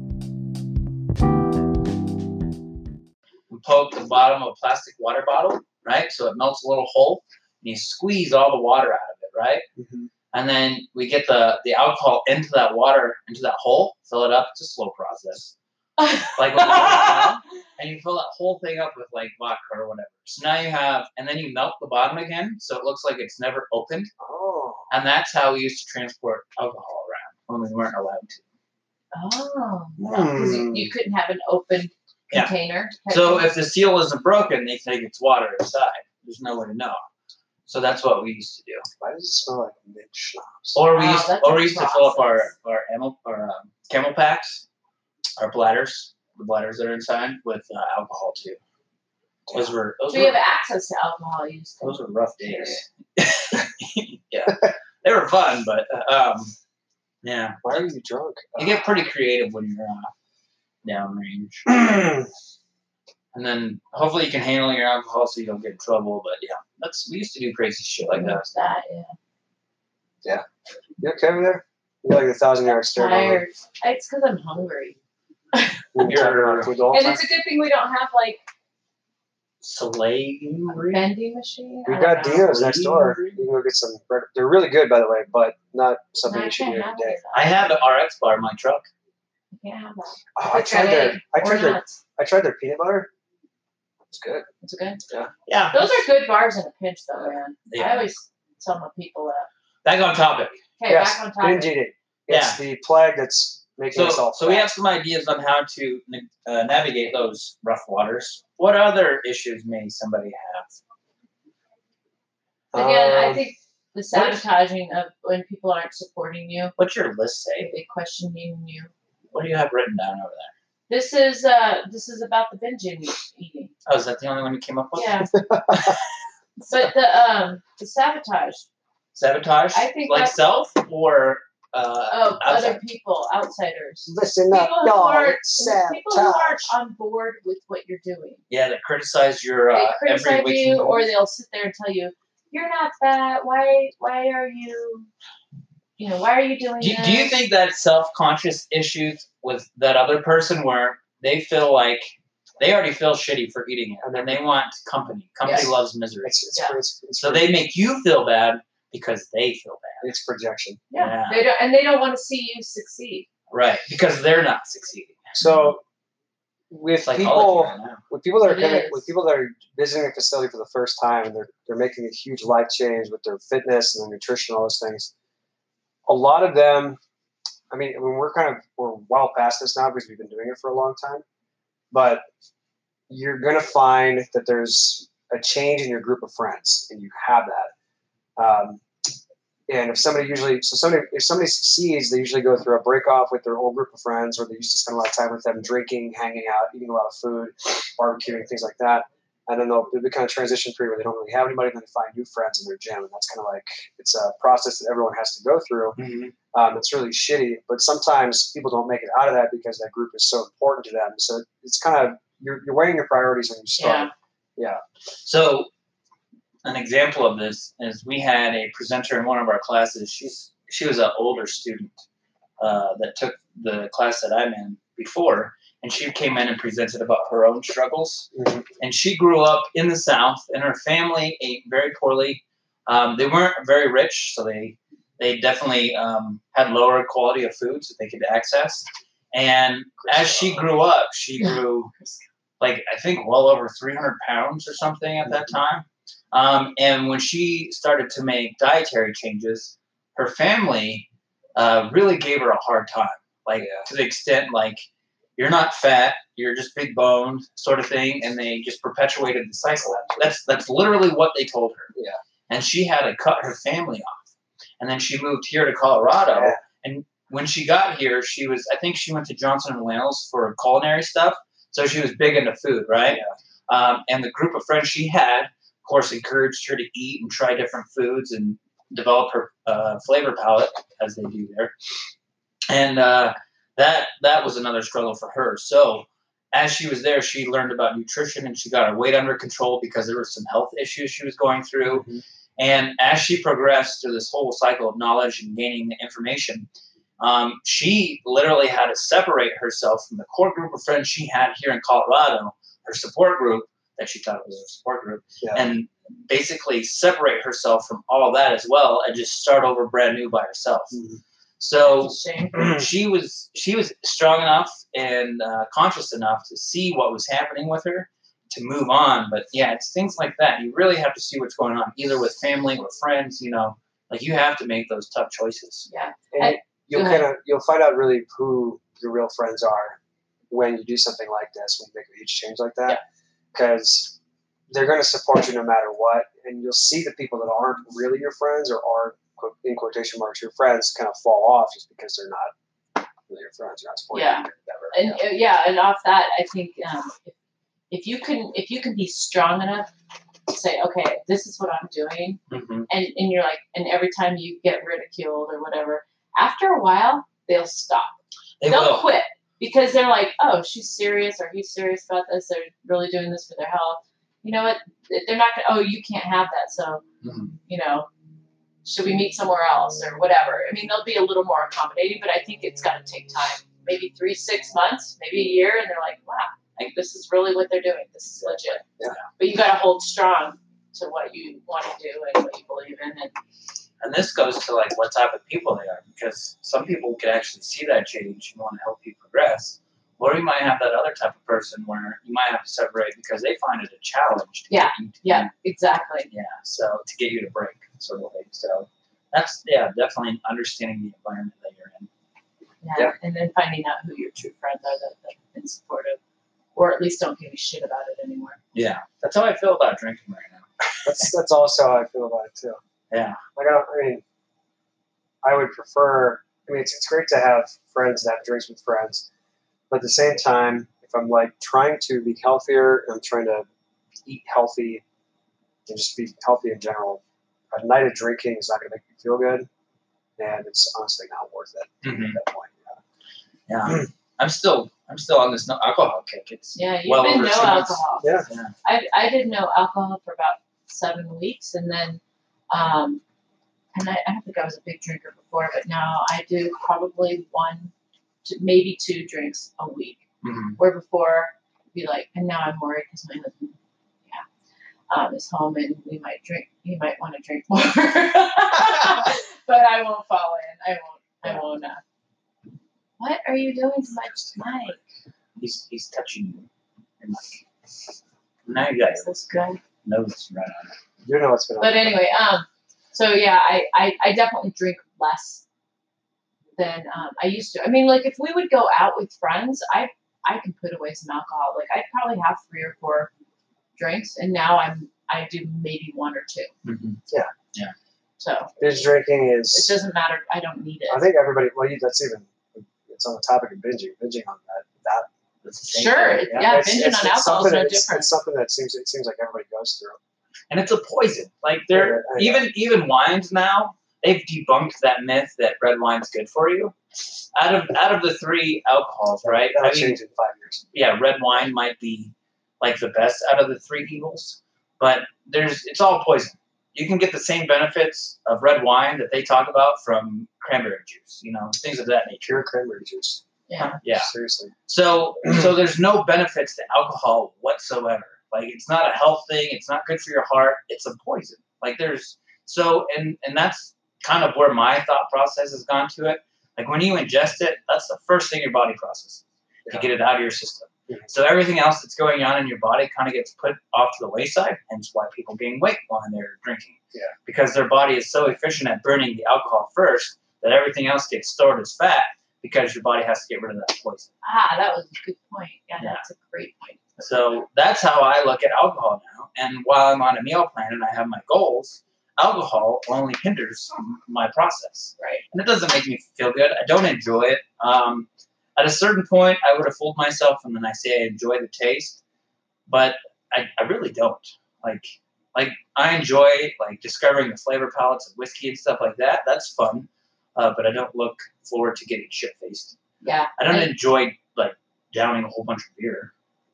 We poke the bottom of a plastic water bottle, right? So it melts a little hole, and you squeeze all the water out of it, right? Mm-hmm. And then we get the, the alcohol into that water, into that hole, fill it up. It's a slow process. Like when you down, and you fill that whole thing up with like vodka or whatever. So now you have, and then you melt the bottom again, so it looks like it's never opened. Oh. Oh. And that's how we used to transport alcohol around when we weren't allowed to. Oh, because you, you couldn't have an open Yeah. container. So if the seal isn't broken, they think it's water inside. There's no way to know. So that's what we used to do. Why does it smell like mint schnapps? Or we Wow, used, that's or a we used to fill up our process. our, ammo, our um, camel packs, our bladders, the bladders that are inside with uh, alcohol too. Those were those So were you have access to alcohol use. those were rough days. Yeah, they were fun, but uh, um, yeah, Why are you drunk? you get pretty creative when you're uh, downrange. And then hopefully you can handle your alcohol so you don't get in trouble. But yeah, that's we used to do crazy shit like that. That, yeah. Yeah. You okay over there? You're like a thousand yard stare. Tired. It's because I'm hungry. You're tired about food the whole And time? it's a good thing we don't have like Slavery. a vending machine. We I got don't know. Dino's next door. You can go get some bread. They're really good, by the way, but not something No, I you should can't do have every day. that. I have an R X bar in my truck. You can't have that. Oh, I It's tried got their egg I or tried their nuts. I tried their peanut butter. It's good. It's good. Yeah. Those are good bars in a pinch, though, man. Yeah. I always tell my people that. Back on topic. Okay, yes, back on topic. binge eating. It's the plague that's making us So, all so we fat. have some ideas on how to uh, navigate those rough waters. What other issues may somebody have? Again, I Um, think the sabotaging of when people aren't supporting you, What's your list say? if they questioning you. What do you have written down over there? This is uh this is about the binge eating. Oh, is that the only one you came up with? Yeah. But the um the sabotage Sabotage? I think like that's- self or uh, of outside? other people, outsiders. Listen People up, who y'all. aren't It's people who aren't sabotage. on board with what you're doing. Yeah, that criticize your They uh, criticize every waking you, moment. or they'll sit there and tell you, "You're not that. Why? Why are you? You know, why are you doing Do, this?" do you think that self-conscious issues with that other person where they feel like they already feel shitty for eating it and then they want company. Company Yes. loves misery. It's, it's, Yeah. it's, it's, So they make you feel bad because they feel bad. it's projection. Yeah, Yeah. they don't, and they don't want to see you succeed. Right. Because they're not succeeding. So with Psychology people, right now. with people that are It coming, is. with people that are visiting a facility for the first time and they're they're making a huge life change with their fitness and their nutrition, all those things. A lot of them, I mean, I mean, we're kind of we're well past this now because we've been doing it for a long time. But you're gonna find that there's a change in your group of friends, and you have that. Um, and if somebody usually, so somebody, if somebody succeeds, they usually go through a break off with their old group of friends, or they used to spend a lot of time with them, drinking, hanging out, eating a lot of food, barbecuing, things like that. And then they'll do the kind of transition period where they don't really have anybody, and then they find new friends in their gym, and that's kind of like it's a process that everyone has to go through. Mm-hmm. Um, it's really shitty, but sometimes people don't make it out of that because that group is so important to them. So it's kind of you're, you're weighing your priorities when you start. Yeah. So an example of this is we had a presenter in one of our classes. She's she was an older student uh, that took the class that I'm in before, and she came in and presented about her own struggles. Mhm. And she grew up in the South, and her family ate very poorly. Um, they weren't very rich, so they they definitely um, had lower quality of foods that they could access. And as she grew up, she grew like I think well over three hundred pounds or something at that time. Um, and when she started to make dietary changes, her family uh, really gave her a hard time, like Yeah. to the extent like you're not fat, you're just big boned, sort of thing, and they just perpetuated the cycle. That's that's literally what they told her. Yeah. And she had to cut her family off, and then she moved here to Colorado. Yeah. And when she got here, she was I think she went to Johnson and Wales for culinary stuff, so she was big into food, right? Yeah. Um, and the group of friends she had, of course, encouraged her to eat and try different foods and develop her uh, flavor palette, as they do there. And uh, that that was another struggle for her. So as she was there, she learned about nutrition and she got her weight under control because there were some health issues she was going through. Mhm. And as she progressed through this whole cycle of knowledge and gaining the information, um, she literally had to separate herself from the core group of friends she had here in Colorado, her support group that she thought was a support group, Yeah. and basically separate herself from all that as well and just start over brand new by herself. Mhm. So It's a shame. she was she was strong enough and uh, conscious enough to see what was happening with her to move on. But yeah, it's things like that. You really have to see what's going on, either with family or friends. You know, Like you have to make those tough choices. Yeah. And I- you'll go kind of you'll find out really who your real friends are when you do something like this, when you make a huge change like that, because they're going to support you no matter what, and you'll see the people that aren't really your friends or are in quotation marks your friends kind of fall off just because they're not really your friends, you're not supporting Yeah. you, whatever. And yeah. uh, yeah, and off that, I think um, if, if you can if you can be strong enough to say, okay, this is what I'm doing, Mm-hmm. and and you're like, and every time you get ridiculed or whatever, after a while they'll stop. They They'll will. quit because they're like, oh, she's serious or he's serious about this. They're really doing this for their health. You know what? They're not gonna. Oh, you can't have that. So, Mhm. you know, should we meet somewhere else or whatever? I mean, they'll be a little more accommodating, but I think it's got to take time. Maybe three, six months, maybe a year, and they're like, wow, like this is really what they're doing. This is legit. Yeah. But you got to hold strong to what you want to do and what you believe in. And And this goes to like what type of people they are, because some people can actually see that change and want to help you progress, or you might have that other type of person where you might have to separate because they find it a challenge. To Yeah, get you to yeah, exactly. yeah. So to get you to break, sort of thing. So that's yeah, definitely understanding the environment that you're in. Yeah. Yeah. And then finding out who your true friends are that that have been supportive, or at least don't give a shit about it anymore. Yeah, that's how I feel about drinking right now. That's that's also how I feel about it too. Yeah. Like I, don't, I mean, I would prefer. I mean, it's it's great to have friends that have drinks with friends, but at the same time, if I'm like trying to be healthier and I'm trying to eat healthy and just be healthy in general, a night of drinking is not going to make me feel good, and it's honestly not worth it Mhm. at that point. Yeah. I'm still I'm still on this no alcohol kick. It's Yeah, you've well been over no two months. alcohol. Yeah. Yeah. I I did no alcohol for about seven weeks, and then, um, and I, I don't think I was a big drinker before, but now I do probably one, to maybe two drinks a week. Mhm. Where before, it'd be like, and now I'm worried because my husband, yeah, um, is home and we might drink. He might want to drink more, but I won't fall in. I won't. I won't. Uh, what are you doing to my mic? He's he's touching you. And like, now you got Is your this good? nose right on it. You know what's going on. But anyway, um, so yeah, I, I, I definitely drink less than um, I used to. I mean, like if we would go out with friends, I I can put away some alcohol. Like I'd probably have three or four drinks, and now I'm I do maybe one or two. Mm-hmm. So binge drinking it is. doesn't matter. I don't need it. I think everybody. Well, you, that's even. It's on the topic of binging. Binging on that. That. That's the same Sure, thing. it- yeah, it's, binging it's, on it's alcohol is something no that- it's, different. It's something that seems it seems like everybody goes through. And it's a poison. Like they're Yeah, I know. even even wines now, they've debunked that myth that red wine's good for you. Out of out of the three alcohols, right? That'll I mean, change in five years. yeah, red wine might be like the best out of the three evils, but there's it's all poison. You can get the same benefits of red wine that they talk about from cranberry juice, you know, things of that nature. Pure cranberry juice. Yeah. Yeah. Seriously. So so there's no benefits to alcohol whatsoever. Like it's not a health thing, it's not good for your heart, it's a poison. Like there's so and and that's kind of where my thought process has gone to it. Like when you ingest it, that's the first thing your body processes Yeah. to get it out of your system. Mhm. So everything else that's going on in your body kind of gets put off to the wayside, hence why people gain weight while they're drinking. Yeah. Because their body is so efficient at burning the alcohol first that everything else gets stored as fat because your body has to get rid of that poison. Ah, that was a good point. Yeah, Yeah. that's a great point. So that's how I look at alcohol now. And while I'm on a meal plan and I have my goals, alcohol only hinders my process. Right. And it doesn't make me feel good. I don't enjoy it. Um, at a certain point, I would have fooled myself and then I say I enjoy the taste, but I, I really don't. Like, like I enjoy like discovering the flavor palettes of whiskey and stuff like that. That's fun, uh, but I don't look forward to getting shit faced. Yeah. I don't I- enjoy like downing a whole bunch of beer.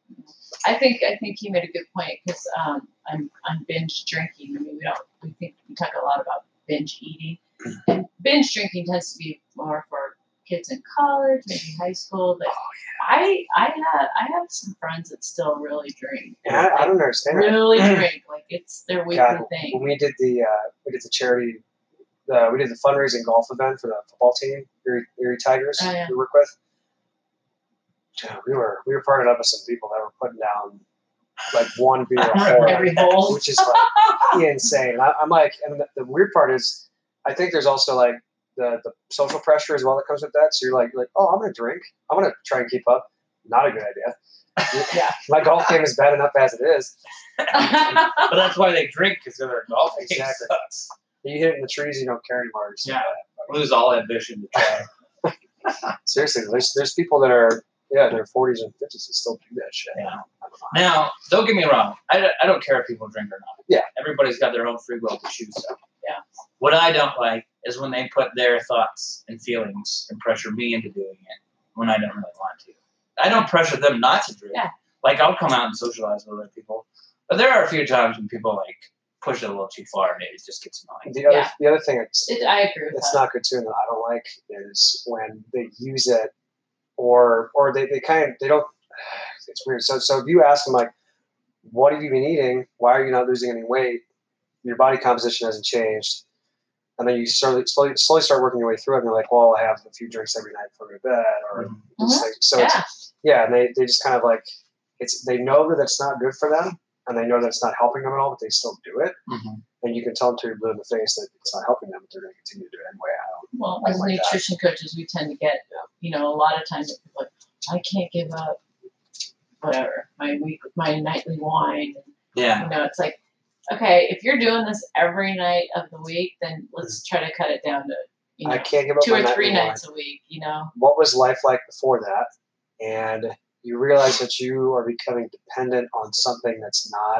I think I think you made a good point because um, I'm I'm binge drinking. I mean, we don't we think we talk a lot about binge eating, and binge drinking tends to be more for kids in college, maybe high school. But I I have I have some friends that still really drink. And I, I don't understand. it. Really drink like it's their weekly God, thing. when we did the uh, we did the charity, uh, we did the fundraising golf event for the football team, Erie, Erie Tigers. Oh, yeah. We work with. Yeah, we were we were partnered up with some people that were putting down like one beer a hole, Every hole. which is like insane. And I, I'm like, and the, the weird part is I think there's also like the, the social pressure as well that comes with that. So you're like, you're like, oh, I'm going to drink. I'm going to try and keep up. Not a good idea. Yeah. My golf game is bad enough as it is. But that's why they drink, because they're golfing. Exactly. Sucks. You hit it in the trees, you don't care anymore. So, Yeah. Lose all ambition to try. seriously, there's there's people that are yeah, in their forties and fifties that still do that shit. Yeah. Now, don't get me wrong. I don't, I don't care if people drink or not. Yeah. Everybody's got their own free will to choose stuff. Yeah. What I don't like is when they put their thoughts and feelings and pressure me into doing it when I don't really want to. I don't pressure them not to drink. Yeah. Like, I'll come out and socialize with other people. But there are a few times when people, like, push it a little too far and it just gets annoying. The other Yeah. the other thing it's It, I agree with it's that. not good too, and that I don't like is when they use it, or or they, they kind of they don't. It's weird. So so if you ask them like, what have you been eating? Why are you not losing any weight? Your body composition hasn't changed, and then you slowly slowly, slowly start working your way through it. And you're like, well, I have a few drinks every night before I go to bed, or Mhm. these Mhm. things. So Yeah. it's, yeah, and they they just kind of like it's they know that it's not good for them, and they know that it's not helping them at all, but they still do it. Mm-hmm. And you can tell them to your blue in the face that it's not helping them, but they're going to continue to do it anyway. I don't. Well, I as like that. nutrition coaches, we tend to get, you know, a lot of times people are like, I can't give up whatever, my week, my nightly wine. Yeah. You know, it's like, okay, if you're doing this every night of the week, then let's try to cut it down to, you know, I can't give up two my or three nightly wine. nights a week, you know? What was life like before that? And you realize that you are becoming dependent on something that's not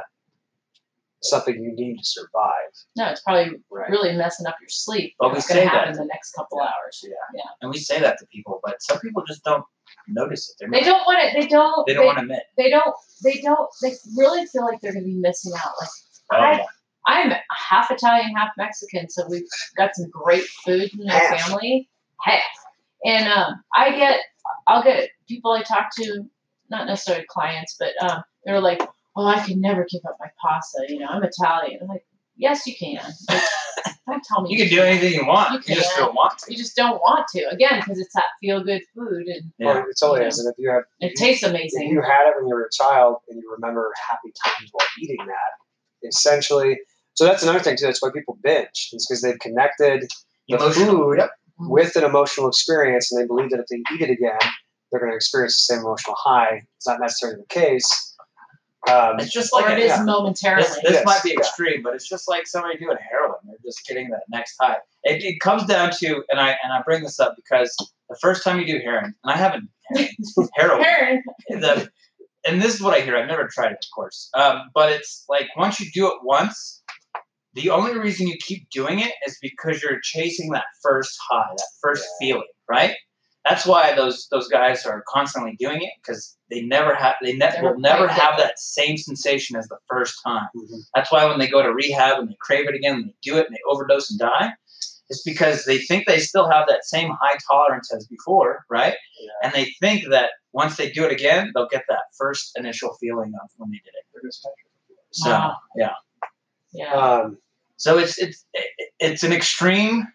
something you need to survive. No, it's probably Right. really messing up your sleep. But we It's going say to happen that. the next couple Yeah. hours. Yeah. Yeah. And we say that to people, but some people just don't notice it. They're They not, don't want it. They don't. they don't want to admit. They don't. They don't. They really feel like they're going to be missing out. Like Oh, I, yeah. I'm half Italian, half Mexican, so we've got some great food in my Half. family. Half. And um, I get, I'll get people I talk to, not necessarily clients, but um, they're like, "Oh, I can never give up my pasta. You know, I'm Italian." I'm like, "Yes, you can. Like, don't tell me You can do anything you want. You You, just can. don't want to. You just don't want to. Again, because it's that feel-good food, and Yeah. Well, it totally Yeah. is. And if you have, it tastes if amazing. you had it when you were a child and you remember happy times while eating that, essentially. So that's another thing too. That's why people binge. It's because they've connected the Emotional. food Yep. with an emotional experience, and they believe that if they eat it again, they're going to experience the same emotional high. It's not necessarily the case. Um, It's just Or like it a, is yeah. momentarily. This, this Yes, might be yeah. extreme, but it's just like somebody doing heroin. They're just getting that next high. It, it comes down to, and I and I bring this up because the first time you do heroin, and I haven't heroin, Karen, the, and this is what I hear. I've never tried it, of course, um, but it's like once you do it once, the only reason you keep doing it is because you're chasing that first high, that first Yeah. feeling, right? That's why those those guys are constantly doing it because they never have they ne- Never will never quite have get it. that same sensation as the first time. mhm. That's why when they go to rehab and they crave it again and they do it and they overdose and die, it's because they think they still have that same high tolerance as before, right? Yeah. And they think that once they do it again, they'll get that first initial feeling of when they did it. So Wow. yeah, yeah. Um, so it's it's it's an extreme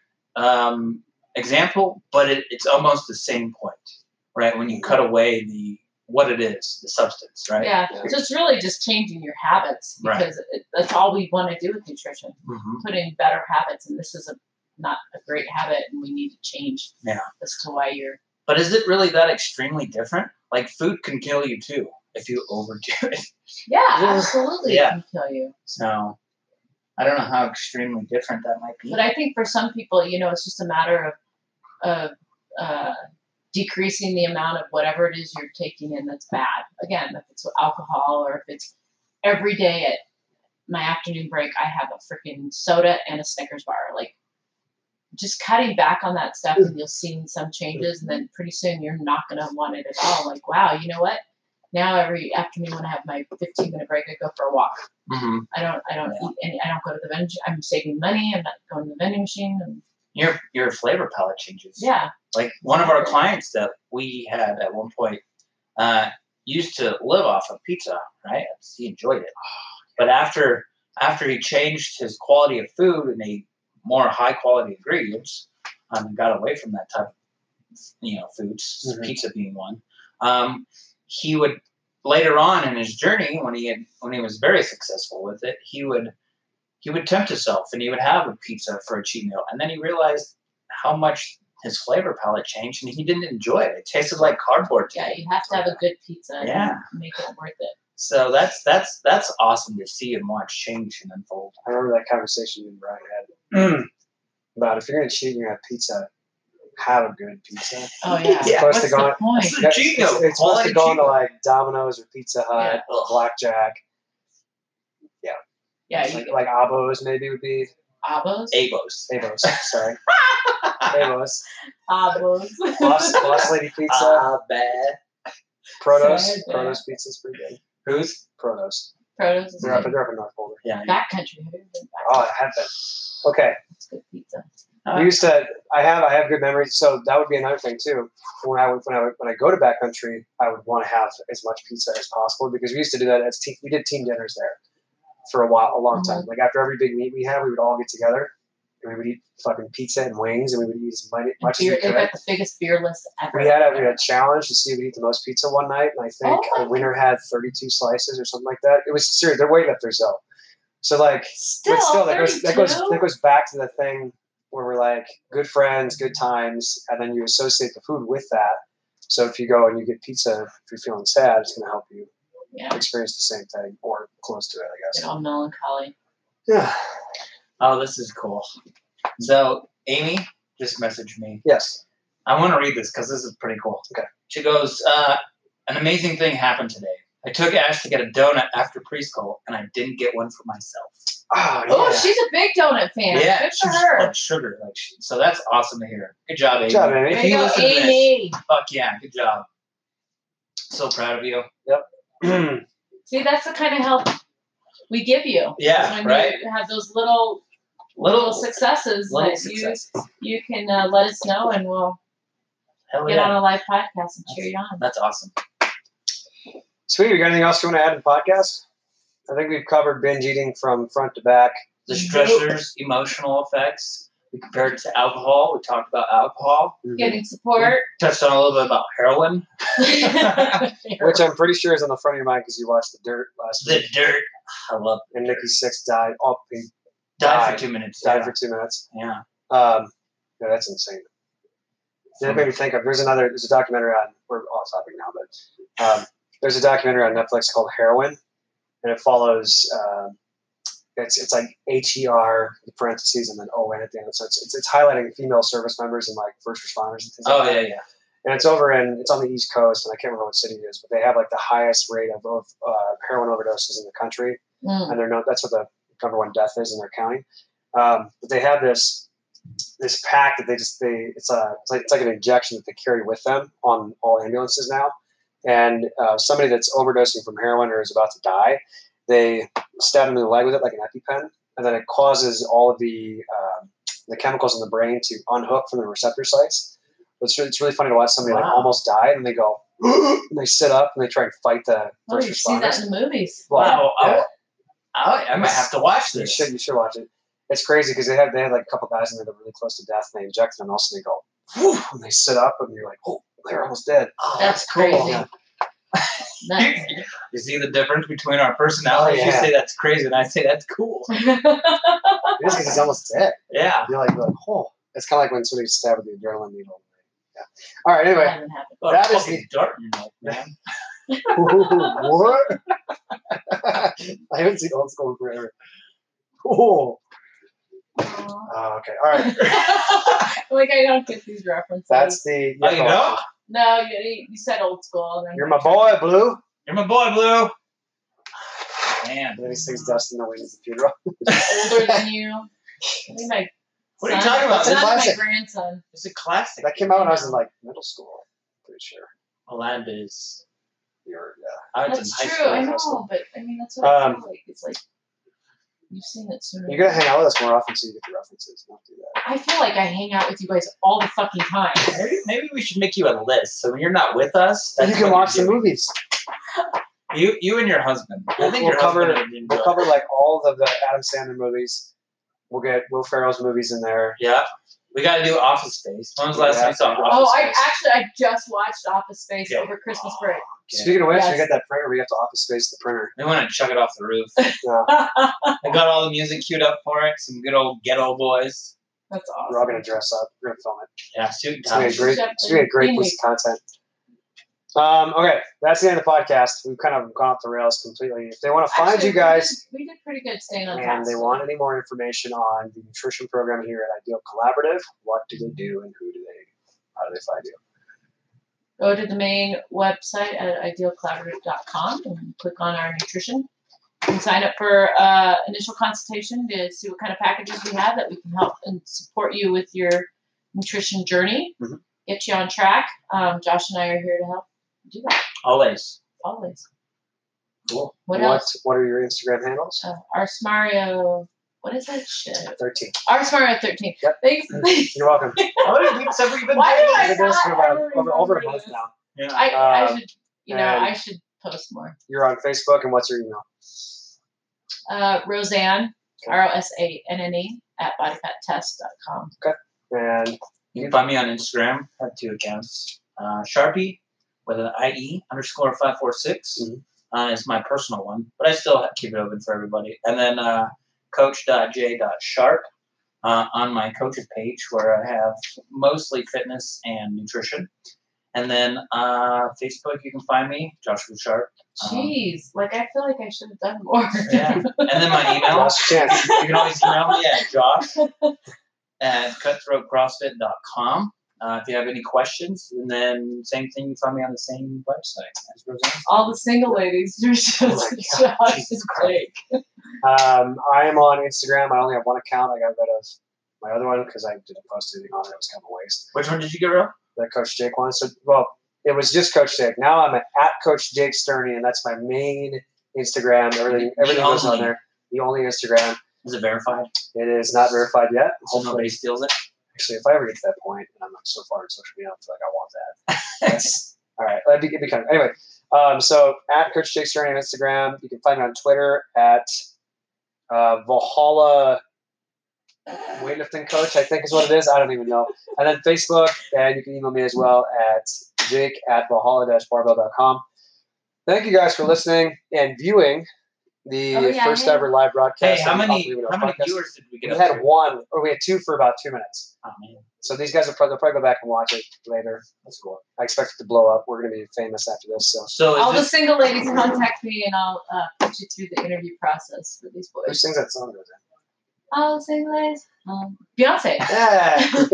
um, example, but it, it's almost the same point, right? When you cut away the what it is, the substance, right? Yeah, Yeah. so it's really just changing your habits Right. because it, that's all we want to do with nutrition. Mm-hmm. Putting better habits, and this is a not a great habit, and we need to change. Yeah. As to why you're. But is it really that extremely different? Like food can kill you too if you overdo it. Yeah, Yeah. absolutely, Yeah. it can kill you. So I don't know how extremely different that might be. But I think for some people, you know, it's just a matter of of uh, decreasing the amount of whatever it is you're taking in that's bad. Again, if it's alcohol or if it's every day at my afternoon break, I have a freaking soda and a Snickers bar. Like, just cutting back on that stuff, and you'll see some changes, and then pretty soon you're not going to want it at all. Like, wow, you know what? Now every afternoon when I have my fifteen minute break, I go for a walk. Mm-hmm. I don't, I don't Yeah. eat any. I don't go to the vending. I'm saving money. I'm not going to the vending machine. And Your your flavor palette changes. yeah, Like one of our clients that we had at one point uh, used to live off of pizza, right? He enjoyed it, but after after he changed his quality of food and ate more high quality ingredients, um, and got away from that type of you know foods, Mhm. pizza being one. Um, he would later on in his journey when he had when he was very successful with it, he would he would tempt himself and he would have a pizza for a cheat meal. And then he realized how much his flavor palette changed and he didn't enjoy it. It tasted like cardboard. Yeah, you have to have a good pizza. Yeah. And make it worth it. So that's that's that's awesome to see and watch change and unfold. I remember that conversation you and Brian had about if you're going to cheat and you're going to have pizza, have a good pizza. Oh, yeah. It's supposed What's to go the on, point? It's it's, a cheat meal. it's, it's supposed to Quality go cheat into meal. like Domino's or Pizza Hut, Yeah. or Blackjack. Yeah, Like, you like Abos maybe would be. Abos. Abos. Abos, sorry. Abos. Abos. Boss, Boss Lady Pizza. Ah, bad. Protos. Sad, yeah. Protos Pizza's pretty good. Who's? Protos. Produce is They're up, good. they're up in North Boulder. Yeah. yeah. Backcountry. Have you ever been back? Oh, I have been. Okay. It's good pizza. We used to. I have. I have good memories. So that would be another thing too. When I would, when I would, when I go to backcountry, I would want to have as much pizza as possible because we used to do that as team. We did team dinners there for a while, a long time. Mhm. Like after every big meet we had, we would all get together and we would eat fucking pizza and wings, and we would eat as much, much as Beer, we they've could. got the biggest beer list ever. We had a we had a challenge to see who would eat the most pizza one night, and I think Oh my the winner had thirty-two slices or something like that. It was serious. They're way up there, so. So like, Still, but still, that goes that goes thirty-two? that goes back to the thing where we're like good friends, good times, and then you associate the food with that. So if you go and you get pizza, if you're feeling sad, it's going to help you Yeah. experience the same thing or close to it, I Get guess. all melancholy. Yeah. Oh, this is cool. So Amy just messaged me. Yes. I want to read this because this is pretty cool. Okay. She goes, uh, an amazing thing happened today. I took Ash to get a donut after preschool, and I didn't get one for myself. Oh, yeah. Oh, she's a big donut fan. Yeah, Good for she's her. like sugar, like she, so that's awesome to hear. Good job, Amy. Good job, Amy. If There you you go, listen to this, Amy. fuck yeah, good job. So proud of you. See, that's the kind of help we give you. Yeah, when right? you have those little little Little successes little that successes. you you can uh, let us know, and we'll Hell get yeah. on a live podcast and cheer you on. That's awesome. Sweet. You got anything else you want to add in the podcast? I think we've covered binge eating from front to back. The stressors, emotional effects. We compared it to alcohol. We talked about alcohol. Getting support. Touched on a little bit about heroin. Which I'm pretty sure is on the front of your mind because you watched The Dirt last The week. dirt. I love And Nikki Sixx died. Oh, he Died Died. for two minutes. died yeah. for two minutes. Yeah. Um, yeah, that's insane. That made me think of. There's another. There's a documentary on. We're off topic now, but um, there's a documentary on Netflix called Heroin, and it follows. Um, it's it's like H E R parentheses and then O N at the end. So it's, it's it's highlighting female service members and like first responders and things Oh, like yeah, that. yeah. And it's over in it's on the East Coast, and I can't remember what city it is, but they have like the highest rate of, of uh, heroin overdoses in the country. Mm. And they're no, that's what the number one death is in their county. Um, but they have this this pack that they just they it's a it's like, it's like an injection that they carry with them on all ambulances now. And uh, somebody that's overdosing from heroin or is about to die, they stab them in the leg with it like an EpiPen, and then it causes all of the um, the chemicals in the brain to unhook from the receptor sites. It's really, it's really funny to watch somebody like Wow. almost die and they go and they sit up and they try and fight the Oh, first you see responders. that in the movies. Wow. Wow. Yeah. I, I, I might have to watch You this. should you should watch it. It's crazy because they had they had like a couple guys in there that were really close to death and they inject them and also they go whew, and they sit up and you're like, oh, they're almost dead. Oh, That's cool. crazy. Yeah. That's- You see the difference between our personalities? Oh, You yeah. say that's crazy, and I say that's cool. It is because he's almost dead. Yeah. You're like, you're like, oh, it's kind of like when somebody stabbed with the adrenaline needle. Yeah. All right. That Anyway, hasn't happened. Oh, That is fucking dart in your mouth, man. what? I haven't seen Old School in forever. Oh. Oh, okay. All right. Like I don't get these references. That's the. Oh, you know? no, you, you said old school. And then You're my boy, Blue. You're my boy, Blue. Man. And then he sings "Dust in the Wind" at the funeral. Older than you. I think my What are you son- talking about? son It's a and my classic. grandson. It's a classic. That came out when I was in like middle school. Pretty sure. Aladdin is. You're, yeah. I was That's in high true. I school. know, but I mean that's what I Um, feel like. It's like you've seen it sooner. You're gonna hang out with us more often so you get the references. Don't do that. I feel like I hang out with you guys all the fucking time. Maybe, maybe we should make you a list. So when you're not with us, that's you can when watch the you're doing- movies. You, you and your husband. I We'll, think we'll your cover. husband would enjoy We'll it. cover like all of the Adam Sandler movies. We'll get Will Ferrell's movies in there. Yeah. We got to do Office Space. When was the last Yeah, time you saw we do Office Oh, I Space? actually I just watched Office Space Yeah. over Christmas break. Speaking of which, Yes. we got that printer. We have to office space the printer. We want to chuck it off the roof. Yeah, I got all the music queued up for it. Some good old ghetto boys. That's awesome. we're all gonna dress up. We're gonna film it. Yeah, suit and It's gonna be a tie. great, it's gonna be a great piece of content. Um, okay, that's the end of the podcast. We've kind of gone off the rails completely. If they want to find Actually, you guys we did, we did pretty good staying on and task. they want any more information on the nutrition program here at Ideal Collaborative, what do they do and who do they, how do they find you? Go to the main website at ideal collaborative dot com and click on our nutrition. You can sign up for uh, initial consultation to see what kind of packages we have that we can help and support you with your nutrition journey, mm-hmm. get you on track. Um, Josh and I are here to help do that. Always. Always. Cool. What, what else? What are your Instagram handles? Uh, Ars Mario. What is that shit? thirteen. Ars Mario thirteen. Yep. Thanks. You're welcome. How many weeks have we been Why doing do I We've been doing this for not about ever over, over a remember month this? now. Yeah. I, I Um, should, you know, and- I should post more. You're on Facebook, and what's your email? Uh, Roseanne, R O S A N N E, at body fat test dot com. And You can find me on Instagram. I have two accounts. Uh, Sharpie with an I E underscore five four six Mhm. uh, is my personal one, but I still have, keep it open for everybody. And then uh, coach dot j dot sharp uh, on my coach's page where I have mostly fitness and nutrition. And then uh, Facebook, you can find me, Joshua Sharp. Um, Jeez, like I feel like I should have done more. yeah. And then my email. last chance. You can always email me at josh at cutthroat crossfit dot com uh, if you have any questions. And then same thing, you find me on the same website as Roseanne. All the single ladies, you're just Oh my God, Josh Jesus and Blake. Um, I am on Instagram. I only have one account. I got rid of my other one because I didn't post anything on it. It was kind of a waste. Which one did you get rid of? That Coach Jake one. So, well, it was just Coach Jake. Now I'm at, at Coach Jake Sterney, and that's my main Instagram. Everything, everything goes on only. there. The only Instagram. Is it verified? It is not verified yet. So nobody Hopefully, steals it? actually, if I ever get to that point, and I'm not so far in social media, I feel like I want that. That's all right. That'd be, it'd be kind of, anyway. Um, so at Coach Jake Sterney on Instagram. You can find me on Twitter at uh, Valhalla Weightlifting Coach, I think is what it is. I don't even know. And then Facebook, and you can email me as well at jake at valhalla dash barbell dot com. Thank you guys for listening and viewing the Oh, yeah, first hey. ever live broadcast. Hey, how of the many Off the Limit how many podcast. viewers did we get We up had to? one, or we had two for about two minutes. Oh, man. So these guys will probably, they'll probably go back and watch it later. That's cool. I expect it to blow up. We're going to be famous after this. So So is All the this, single ladies contact me, and I'll uh, put you through the interview process for these who boys. sings that song? Goes All the single ladies, um, Beyonce. in? Yeah. is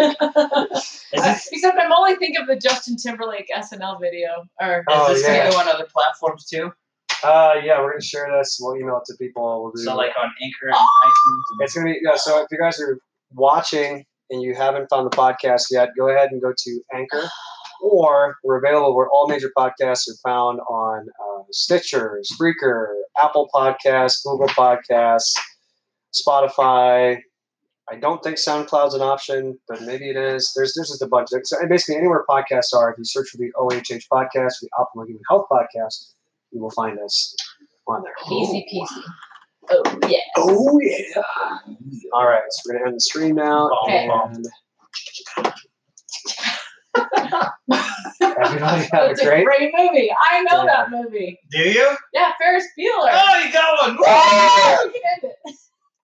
this, Except I'm only thinking of the Justin Timberlake S N L video. Or Oh, is this yeah. going to go on other platforms too? Uh, yeah, we're going to share this. We'll email it to people. We'll do So like on Anchor and iTunes? And It's going to be, yeah, so if you guys are watching and you haven't found the podcast yet, go ahead and go to Anchor, or we're available where all major podcasts are found on uh, Stitcher, Spreaker, Apple Podcasts, Google Podcasts, Spotify. I don't think SoundCloud's an option, but maybe it is. There's there's just a bunch of so and basically anywhere podcasts are. If you search for the O H H podcast, the Optimal Human Health Podcast, you will find us on there. Easy peasy. Oh, yeah. Oh yeah! All right, so we're gonna end the stream now, Okay. and everybody have a It's a great. great movie. I know Yeah. that movie. Do you? Yeah, Ferris Bueller. Oh, you got one! Woo! You can end it.